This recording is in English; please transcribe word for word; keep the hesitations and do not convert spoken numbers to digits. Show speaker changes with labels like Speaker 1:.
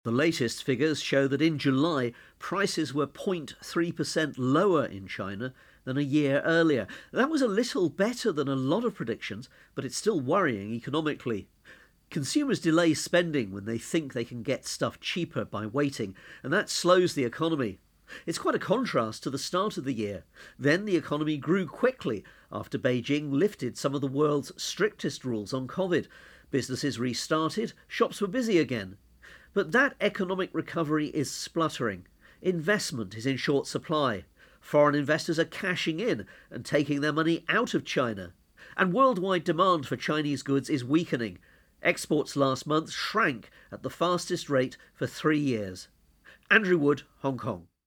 Speaker 1: The latest figures show that in July, prices were zero point three percent lower in China than a year earlier. That was a little better than a lot of predictions, but it's still worrying economically. Consumers delay spending when they think they can get stuff cheaper by waiting, and that slows the economy. It's quite a contrast to the start of the year. Then the economy grew quickly after Beijing lifted some of the world's strictest rules on COVID. Businesses restarted, shops were busy again. But that economic recovery is spluttering. Investment is in short supply. Foreign investors are cashing in and taking their money out of China. And worldwide demand for Chinese goods is weakening. Exports last month shrank at the fastest rate for three years. Andrew Wood, Hong Kong.